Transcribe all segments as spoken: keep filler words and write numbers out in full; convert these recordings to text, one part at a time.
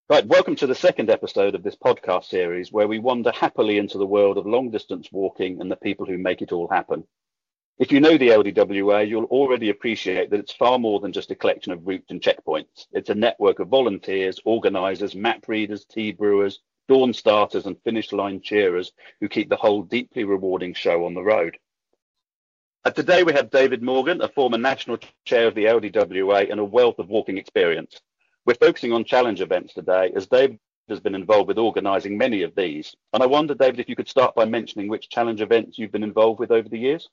Right, welcome to the second episode of this podcast series where we wander happily into the world of long distance walking and the people who make it all happen. If you know the L D W A, you'll already appreciate that it's far more than just a collection of routes and checkpoints. It's a network of volunteers, organisers, map readers, tea brewers, dawn starters and finish line cheerers who keep the whole deeply rewarding show on the road. Uh, today we have David Morgan, a former national chair of the L D W A and a wealth of walking experience. We're focusing on challenge events today, as David has been involved with organising many of these. And I wonder, David, if you could start by mentioning which challenge events you've been involved with over the years.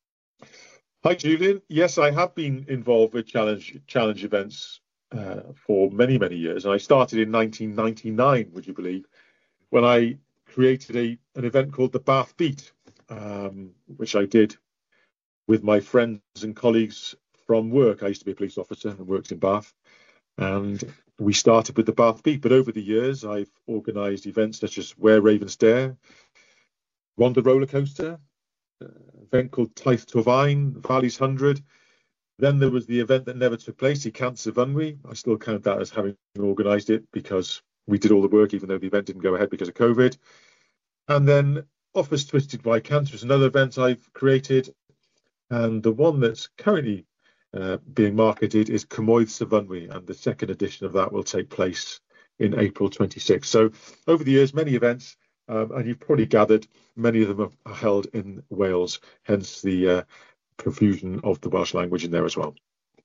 Hi, Julian. Yes, I have been involved with challenge challenge events uh, for many, many years. And I started in nineteen ninety-nine, would you believe, when I created a an event called the Bath Beat, um, which I did with my friends and colleagues from work. I used to be a police officer and worked in Bath. And we started with the Bath Beat, but over the years, I've organised events such as Where Ravens Dare, Rhondda Roller Coaster, an event called Taith Torfaen, Valleys Hundred. Then there was the event that never took place, the Cancer Fynwy. I still count that as having organised it because we did all the work, even though the event didn't go ahead because of COVID. And then Office Twisted by Cancer is another event I've created. And the one that's currently Uh, being marketed is Cymoedd Fynwy, and the second edition of that will take place in April twenty-sixth. So over the years, many events, um, and you've probably gathered many of them are held in Wales, hence the uh, profusion of the Welsh language in there as well.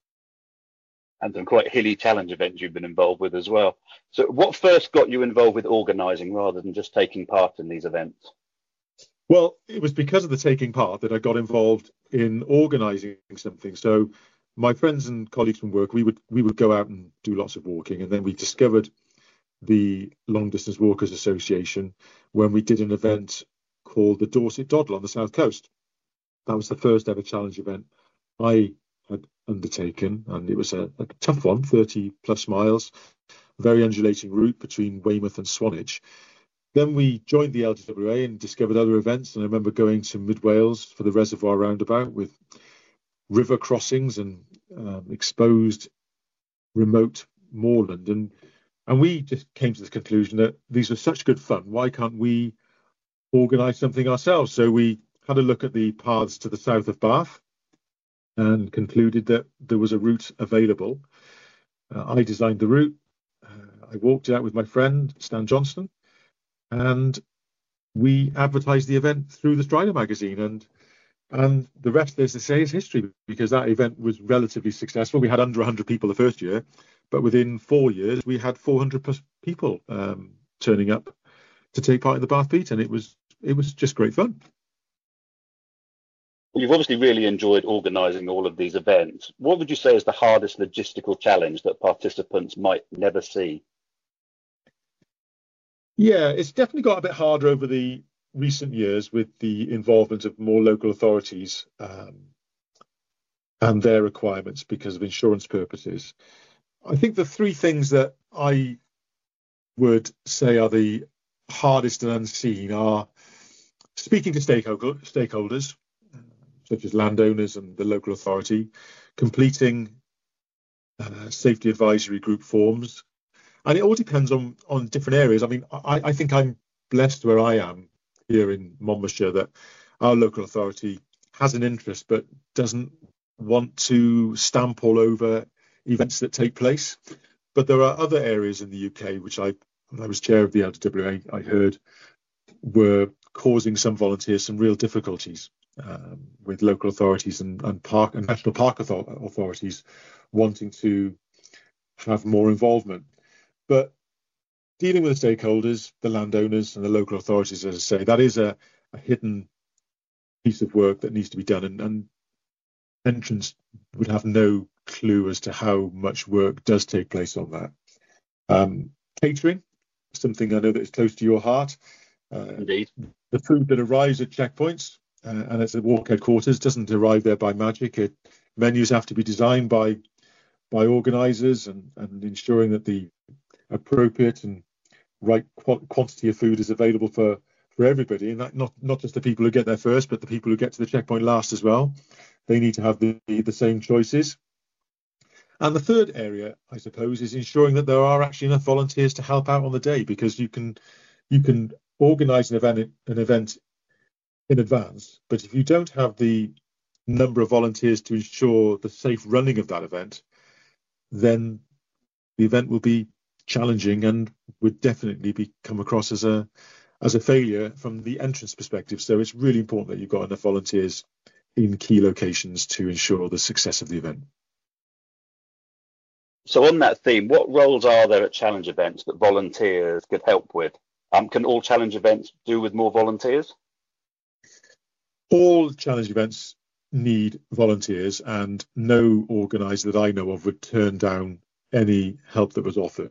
And some quite hilly challenge events you've been involved with as well. So what first got you involved with organising rather than just taking part in these events? Well, it was because of the taking part that I got involved in organising something. So my friends and colleagues from work, we would we would go out and do lots of walking, and then we discovered the Long Distance Walkers Association when we did an event called the Dorset Doddle on the south coast. That was the first ever challenge event I had undertaken, and it was a, a tough one, thirty plus miles, very undulating route between Weymouth and Swanage. Then we joined the L D W A and discovered other events, and I remember going to Mid Wales for the Reservoir Roundabout with river crossings and um, exposed remote moorland, and and we just came to the conclusion that these were such good fun. Why can't we organise something ourselves? So we had a look at the paths to the south of Bath and concluded that there was a route available. Uh, I designed the route. Uh, I walked it out with my friend Stan Johnston, and we advertised the event through the Strider magazine, and And the rest, as they say, is history, because that event was relatively successful. We had under one hundred people the first year, but within four years, we had four hundred plus people um, turning up to take part in the Bath Beat, and it was it was just great fun. Well, you've obviously really enjoyed organising all of these events. What would you say is the hardest logistical challenge that participants might never see? Yeah, it's definitely got a bit harder over the recent years with the involvement of more local authorities um, and their requirements because of insurance purposes. I think the three things that I would say are the hardest and unseen are speaking to stakeholder, stakeholders, uh, such as landowners and the local authority, completing uh, safety advisory group forms. And it all depends on, on different areas. I mean, I, I think I'm blessed where I am here in Monmouthshire that our local authority has an interest but doesn't want to stamp all over events that take place. But there are other areas in the U K which I, when I was chair of the L D W A, I heard were causing some volunteers some real difficulties um, with local authorities and, and park and national park author- authorities wanting to have more involvement. But dealing with the stakeholders, the landowners and the local authorities, as I say, that is a, a hidden piece of work that needs to be done. And, and entrants would have no clue as to how much work does take place on that. Um, catering, something I know that is close to your heart. Uh, Indeed. The food that arrives at checkpoints uh, and at the walk headquarters doesn't arrive there by magic. It, menus have to be designed by by organisers and, and ensuring that the appropriate and right qu- quantity of food is available for, for everybody, and that not, not just the people who get there first, but the people who get to the checkpoint last as well. They need to have the, the same choices. And the third area, I suppose, is ensuring that there are actually enough volunteers to help out on the day, because you can you can organise an event an event in advance, but if you don't have the number of volunteers to ensure the safe running of that event, then the event will be challenging and would definitely be come across as a as a failure from the entrance perspective. So it's really important that you've got enough volunteers in key locations to ensure the success of the event. So on that theme, what roles are there at challenge events that volunteers could help with? Um, can all challenge events do with more volunteers? All challenge events need volunteers, and no organiser that I know of would turn down any help that was offered,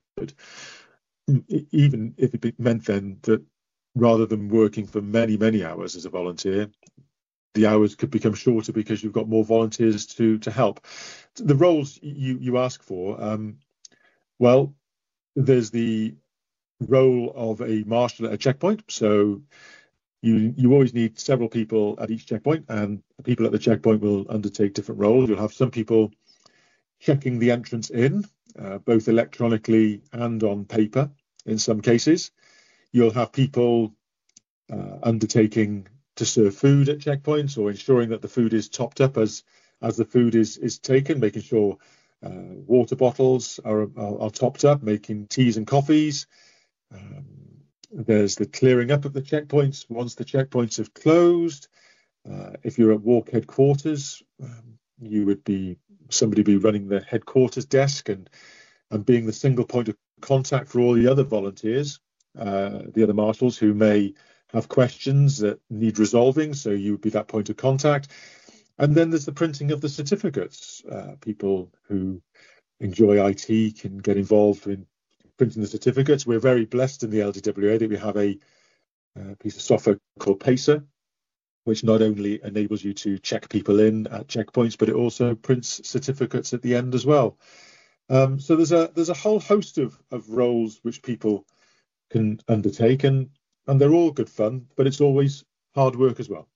even if it meant then that rather than working for many, many hours as a volunteer, the hours could become shorter because you've got more volunteers to to help. The roles you, you ask for, um, well, there's the role of a marshal at a checkpoint. So you you always need several people at each checkpoint, and the people at the checkpoint will undertake different roles. You'll have some people checking the entrance in, uh, both electronically and on paper in some cases. You'll have people uh, undertaking to serve food at checkpoints, or ensuring that the food is topped up as as the food is is taken, making sure uh, water bottles are, are are topped up, making teas and coffees. Um, there's the clearing up of the checkpoints once the checkpoints have closed. Uh, if you're at walk headquarters, um, you would be somebody be running the headquarters desk and and being the single point of contact for all the other volunteers, uh, the other marshals who may have questions that need resolving. So you would be that point of contact. And then there's the printing of the certificates. Uh, people who enjoy I T can get involved in printing the certificates. We're very blessed in the L D W A that we have a, a piece of software called Pacer, which not only enables you to check people in at checkpoints, but it also prints certificates at the end as well. Um, so there's a there's a whole host of, of roles which people can undertake, and and they're all good fun, but it's always hard work as well.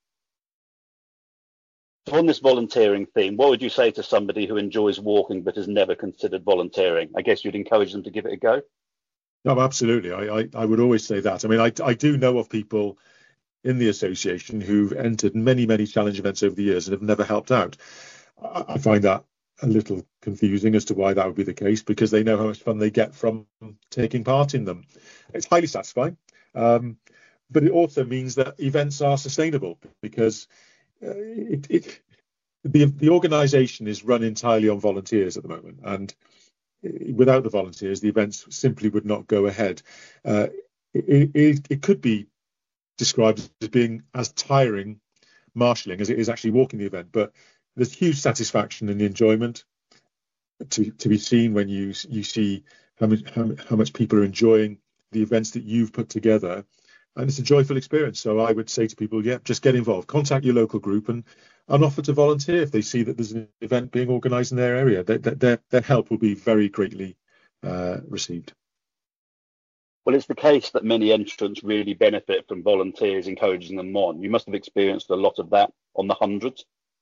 So on this volunteering theme, what would you say to somebody who enjoys walking but has never considered volunteering? I guess you'd encourage them to give it a go. No, absolutely. I, I, I would always say that. I mean, I, I do know of people in the association who've entered many, many challenge events over the years and have never helped out. I, I find that a little confusing as to why that would be the case, because they know how much fun they get from taking part in them. It's highly satisfying, um, but it also means that events are sustainable, because uh, it, it, the, the organisation is run entirely on volunteers at the moment, and without the volunteers, the events simply would not go ahead. Uh, it, it, it could be described as being as tiring marshalling as it is actually walking the event, but there's huge satisfaction and enjoyment to to be seen when you you see how much how, how much people are enjoying the events that you've put together, and it's a joyful experience. So I would say to people, yeah, just get involved, contact your local group, and and offer to volunteer if they see that there's an event being organised in their area. Their their, their help will be very greatly uh, received. Well, it's the case that many entrants really benefit from volunteers encouraging them on. You must have experienced a lot of that on the hundreds.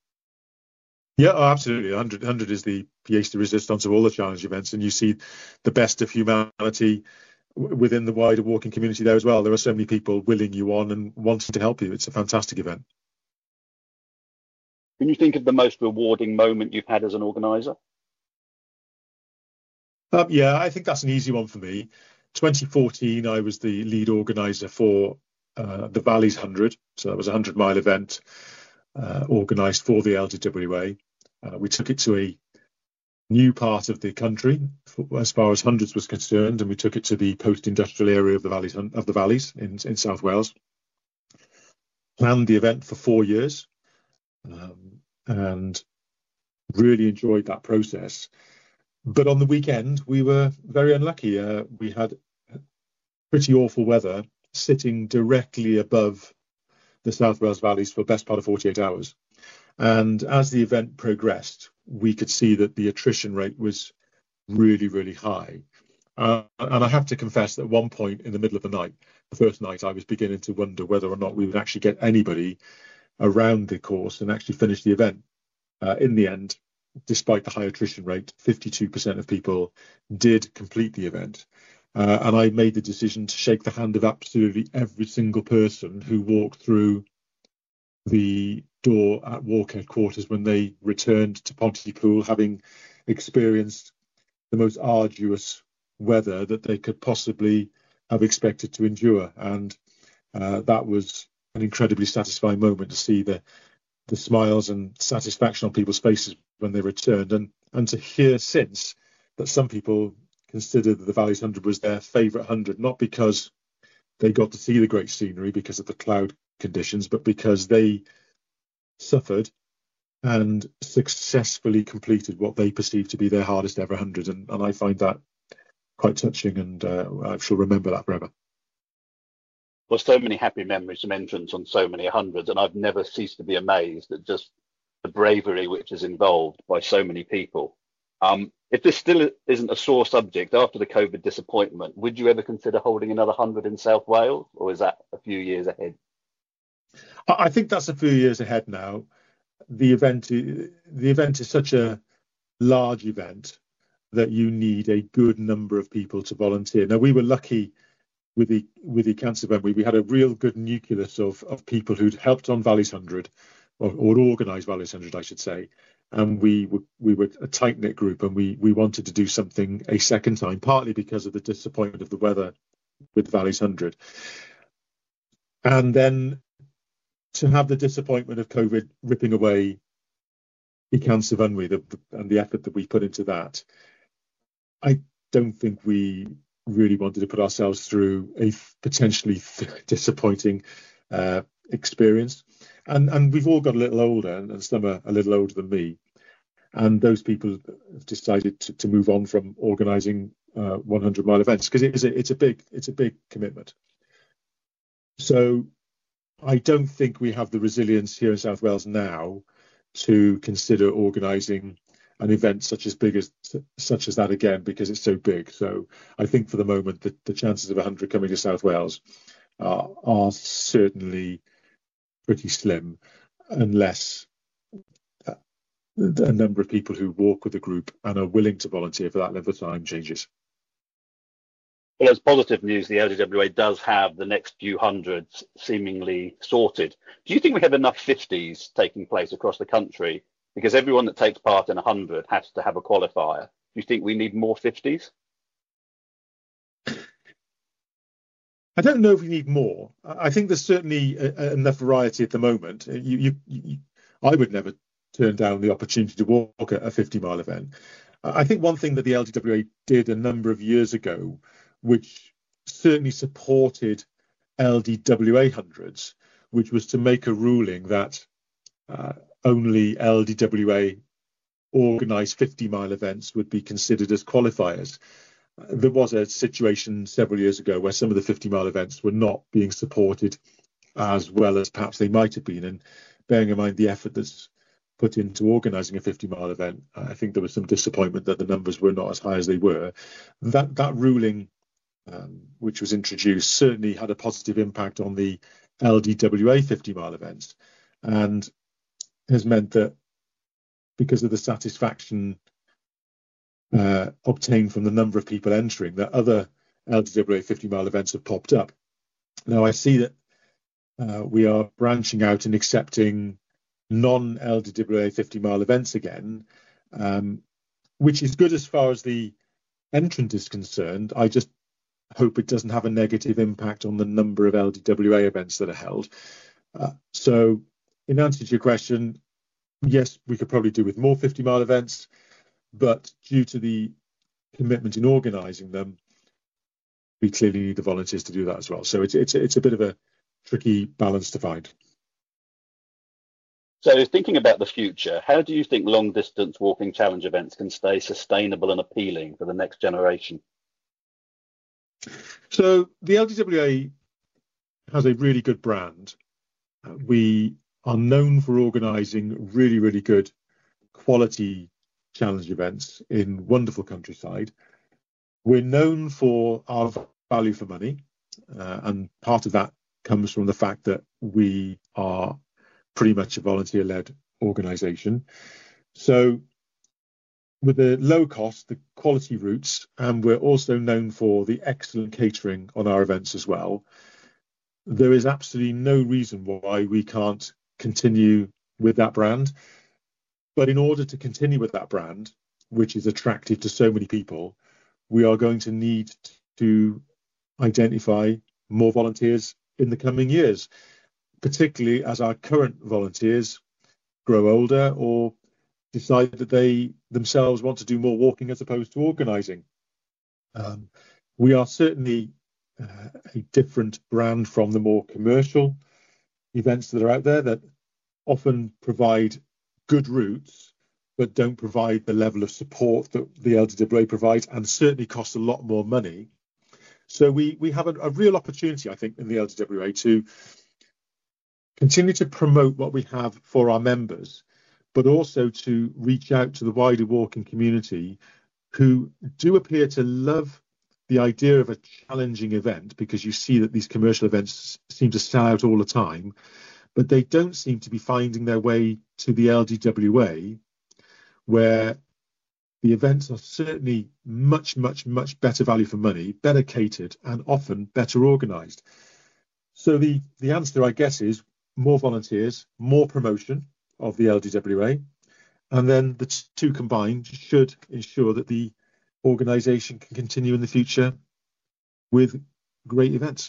Yeah, oh, absolutely. one hundred, one hundred is the pièce de résistance of all the challenge events, and you see the best of humanity w- within the wider walking community there as well. There are so many people willing you on and wanting to help you. It's a fantastic event. Can you think of the most rewarding moment you've had as an organiser? Um, yeah, I think that's an easy one for me. twenty fourteen, I was the lead organiser for uh, the Valleys one hundred. So that was a hundred mile event uh, organised for the L D W A. Uh, we took it to a new part of the country for, as far as hundreds was concerned, and we took it to the post-industrial area of the Valleys of the Valleys in, in South Wales. Planned the event for four years, um, and really enjoyed that process. But on the weekend, we were very unlucky. Uh, we had pretty awful weather sitting directly above the South Wales Valleys for the best part of forty-eight hours. And as the event progressed, we could see that the attrition rate was really, really high. Uh, and I have to confess that at one point in the middle of the night, the first night, I was beginning to wonder whether or not we would actually get anybody around the course and actually finish the event. Uh, in the end, despite the high attrition rate, fifty-two percent of people did complete the event. Uh, and I made the decision to shake the hand of absolutely every single person who walked through the door at Walk headquarters when they returned to Pontypool, having experienced the most arduous weather that they could possibly have expected to endure. And uh, that was an incredibly satisfying moment to see the the smiles and satisfaction on people's faces when they returned, and and to hear since that some people considered that the Valleys one hundred was their favourite one hundred, not because they got to see the great scenery because of the cloud conditions, but because they suffered and successfully completed what they perceived to be their hardest ever one hundred. And, and I find that quite touching, and uh, I shall remember that forever. Well, so many happy memories from entrance on so many hundreds, and I've never ceased to be amazed at just the bravery which is involved by so many people. Um, if this still isn't a sore subject after the COVID disappointment, would you ever consider holding another hundred in South Wales, or is that a few years ahead? I think that's a few years ahead now. The event, the event is such a large event that you need a good number of people to volunteer. Now, we were lucky with the with the cancer event. We, we had a real good nucleus of of people who'd helped on Valleys one hundred, or, or organised Valleys one hundred, I should say. And we were we were a tight knit group, and we we wanted to do something a second time, partly because of the disappointment of the weather with Valleys one hundred, and then to have the disappointment of COVID ripping away the cancer Vanwy, the, the, and the effort that we put into that. I don't think we really wanted to put ourselves through a potentially disappointing uh, experience. And and we've all got a little older, and, and some are a little older than me. And those people have decided to, to move on from organising uh, hundred mile events, because it is a, it's a big it's a big commitment. So I don't think we have the resilience here in South Wales now to consider organising an event such as big as such as that again, because it's so big. So I think for the moment the, the chances of one hundred coming to South Wales are, are certainly pretty slim, unless a, a number of people who walk with the group and are willing to volunteer for that length of time changes. Well, as positive news, the L D W A does have the next few hundreds seemingly sorted. Do you think we have enough fifties taking place across the country? Because everyone that takes part in one hundred has to have a qualifier. Do you think we need more fifties? I don't know if we need more. I think there's certainly a, a, enough variety at the moment. You, you, you, I would never turn down the opportunity to walk a fifty mile event. I think one thing that the L D W A did a number of years ago, which certainly supported L D W A hundreds, which was to make a ruling that uh, only L D W A organised fifty mile events would be considered as qualifiers. There was a situation several years ago where some of the fifty mile events were not being supported as well as perhaps they might have been. And bearing in mind the effort that's put into organising a fifty mile event, I think there was some disappointment that the numbers were not as high as they were. That that ruling, um, which was introduced, certainly had a positive impact on the L D W A fifty mile events, and has meant that because of the satisfaction uh, obtained from the number of people entering, that other L D W A fifty mile events have popped up. Now I see that uh, we are branching out and accepting non-L D W A fifty mile events again, um, which is good as far as the entrant is concerned. I just hope it doesn't have a negative impact on the number of L D W A events that are held. Uh, so in answer to your question, yes, we could probably do with more fifty mile events, but due to the commitment in organising them, we clearly need the volunteers to do that as well. So it's it's it's a bit of a tricky balance to find. So thinking about the future, how do you think long distance walking challenge events can stay sustainable and appealing for the next generation? So the L D W A has a really good brand. Uh, we are known for organising really, really good quality challenge events in wonderful countryside. We're known for our value for money, uh, and part of that comes from the fact that we are pretty much a volunteer-led organisation. So with the low cost, the quality routes, and we're also known for the excellent catering on our events as well. There is absolutely no reason why we can't continue with that brand. But in order to continue with that brand, which is attractive to so many people, we are going to need to identify more volunteers in the coming years, particularly as our current volunteers grow older or decide that they themselves want to do more walking as opposed to organising. Um, we are certainly uh, a different brand from the more commercial events that are out there that often provide good routes but don't provide the level of support that the L D W A provides, and certainly cost a lot more money. So we we have a, a real opportunity, I think, in the L D W A to continue to promote what we have for our members, but also to reach out to the wider walking community who do appear to love the idea of a challenging event, because you see that these commercial events seem to sell out all the time, but they don't seem to be finding their way to the L D W A, where the events are certainly much, much, much better value for money, better catered, and often better organised. So the, the answer, I guess, is more volunteers, more promotion of the L D W A, and then the two combined should ensure that the organisation can continue in the future with great events.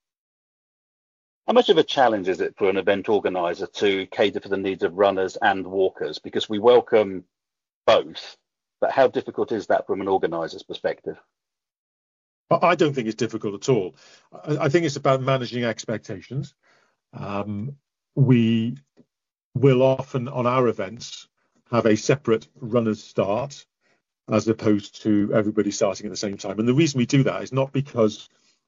How much of a challenge is it for an event organiser to cater for the needs of runners and walkers? Because we welcome both, but how difficult is that from an organiser's perspective? I don't think it's difficult at all. I think it's about managing expectations. Um, we will often on our events have a separate runners start as opposed to everybody starting at the same time. And the reason we do that is not because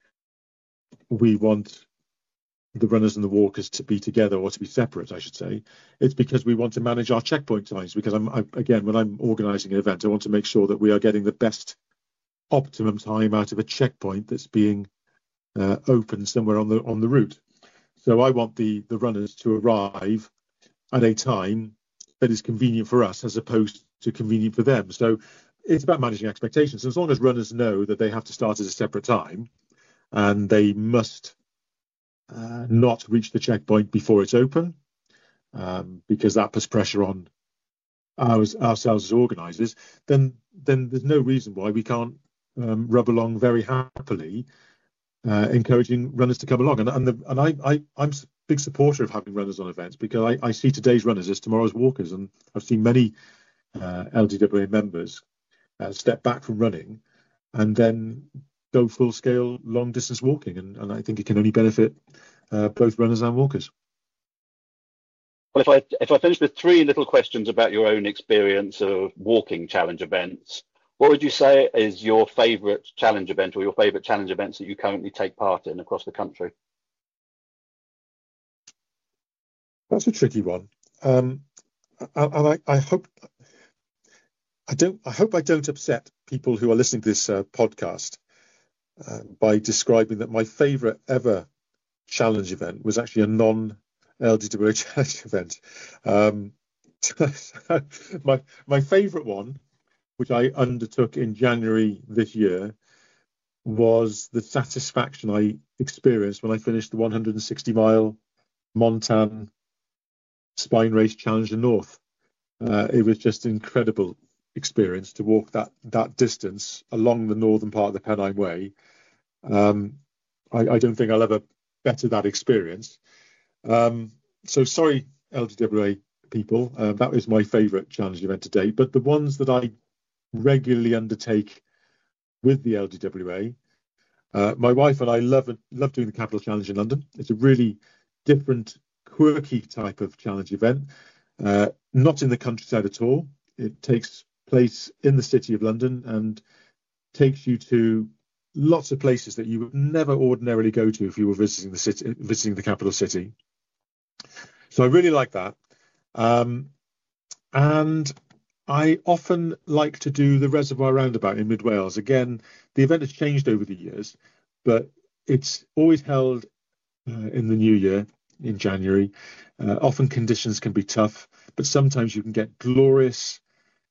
we want the runners and the walkers to be together, or to be separate, I should say. It's because we want to manage our checkpoint times, because I'm I, again, when I'm organising an event, I want to make sure that we are getting the best optimum time out of a checkpoint that's being uh, open somewhere on the on the route. So I want the the runners to arrive at a time that is convenient for us as opposed to convenient for them. So it's about managing expectations. As long as runners know that they have to start at a separate time and they must uh, not reach the checkpoint before it's open, um, because that puts pressure on ours, ourselves as organisers, then then there's no reason why we can't um, rub along very happily, uh, encouraging runners to come along. And and, the, and I, I, I'm a big supporter of having runners on events, because I, I see today's runners as tomorrow's walkers. And I've seen many uh, L D W A members uh, step back from running and then go full-scale long-distance walking. And, and I think it can only benefit uh, both runners and walkers. Well, if I if I finish with three little questions about your own experience of walking challenge events, what would you say is your favourite challenge event, or your favourite challenge events that you currently take part in across the country? That's a tricky one, um, and I, I hope I don't. I hope I don't upset people who are listening to this uh, podcast uh, by describing that my favourite ever challenge event was actually a non-L D W A challenge event. Um, my my favourite one, which I undertook in January this year, was the satisfaction I experienced when I finished the one hundred sixty mile Montan Spine Race Challenger North. Uh, it was just an incredible experience to walk that that distance along the northern part of the Pennine Way. Um, I, I don't think I'll ever better that experience. Um, so sorry, L D W A people, uh, that was my favourite challenge event to date. But the ones that I regularly undertake with the L D W A, uh, my wife and I love love doing the Capital Challenge in London. It's a really different, quirky type of challenge event, uh, not in the countryside at all. It takes place in the city of London and takes you to lots of places that you would never ordinarily go to if you were visiting the city, visiting the capital city. So I really like that. Um, and I often like to do the Reservoir Roundabout in Mid Wales. Again, the event has changed over the years, but it's always held uh, in the new year, in January. Uh, often conditions can be tough, but sometimes you can get glorious,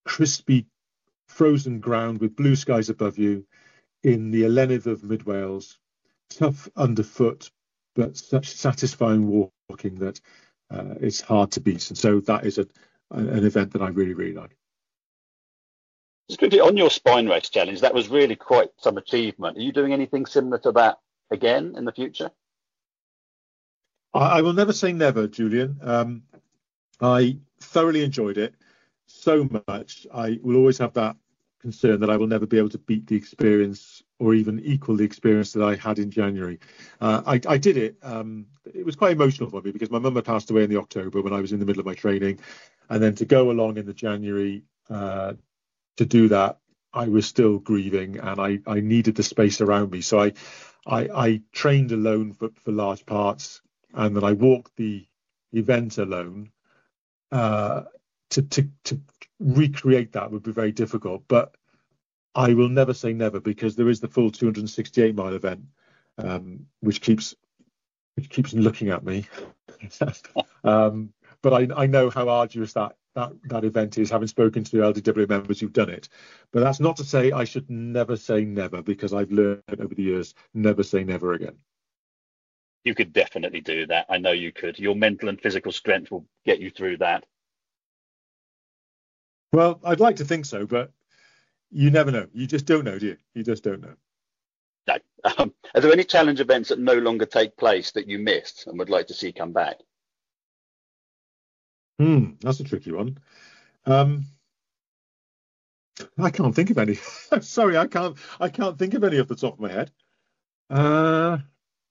crispy frozen ground with blue skies above you in the Elenydd of Mid Wales, tough underfoot, but such satisfying walking that uh, it's hard to beat. And so that is a, an event that I really, really like. Just quickly, on your spine race challenge, that was really quite some achievement. Are you doing anything similar to that again in the future? I, I will never say never, Julian. Um, I thoroughly enjoyed it so much. I will always have that concern that I will never be able to beat the experience or even equal the experience that I had in January. Uh, I, I did it. Um, it was quite emotional for me because my mum had passed away in the October when I was in the middle of my training. And then to go along in the January uh, to do that, I was still grieving and I, I needed the space around me. So I, I, I trained alone for, for large parts, and then I walked the event alone. Uh, to, to, to recreate that would be very difficult, but I will never say never, because there is the full two hundred sixty-eight mile event, um, which keeps which keeps looking at me. um, but I, I know how arduous that, that that event is, having spoken to L D W members who've done it. But that's not to say I should never say never, because I've learned over the years, never say never again. You could definitely do that. I know you could. Your mental and physical strength will get you through that. Well, I'd like to think so, but you never know. You just don't know, do you? You just don't know. No. Um, are there any challenge events that no longer take place that you missed and would like to see come back? Hmm, that's a tricky one. Um, I can't think of any. Sorry, I can't. I can't think of any off the top of my head. Uh,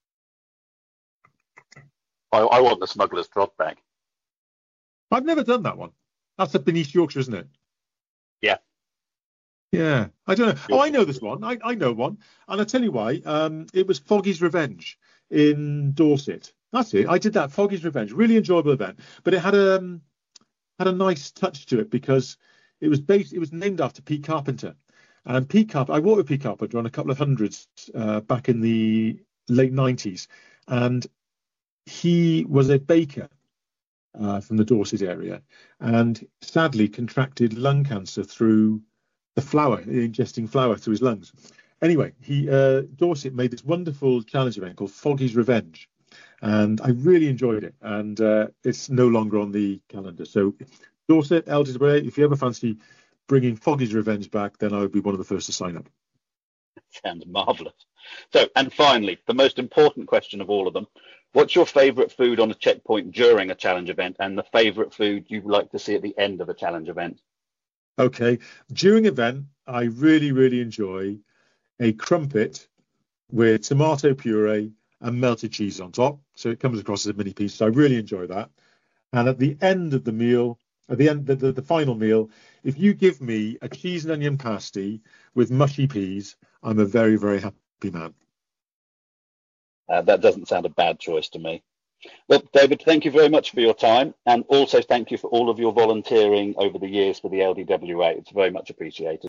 I, I want the Smuggler's Trot back. I've never done that one. That's up in East Yorkshire, isn't it? Yeah. Yeah. I don't know. Oh, I know this one. I, I know one. And I'll tell you why. Um, it was Foggy's Revenge in Dorset. That's it. I did that. Foggy's Revenge. Really enjoyable event. But it had a, um, had a nice touch to it because it was based, it was named after Pete Carpenter. And Pete Carpenter, I walked with Pete Carpenter on a couple of hundreds uh, back in the late nineties. And he was a baker. Uh, from the Dorset area, and sadly contracted lung cancer through the flour, ingesting flour through his lungs. Anyway, he uh, Dorset made this wonderful challenge event called Foggy's Revenge, and I really enjoyed it. And uh, it's no longer on the calendar. So, Dorset, L D W A, if you ever fancy bringing Foggy's Revenge back, then I would be one of the first to sign up. Sounds marvellous. So, and finally, the most important question of all of them. What's your favourite food on a checkpoint during a challenge event, and the favourite food you'd like to see at the end of a challenge event? Okay. During event, I really, really enjoy a crumpet with tomato puree and melted cheese on top. So it comes across as a mini piece. So I really enjoy that. And at the end of the meal, at the end, the, the, the final meal, if you give me a cheese and onion pasty with mushy peas, I'm a very, very happy man. Uh, that doesn't sound a bad choice to me. Well, David, thank you very much for your time, and also thank you for all of your volunteering over the years for the L D W A. It's very much appreciated.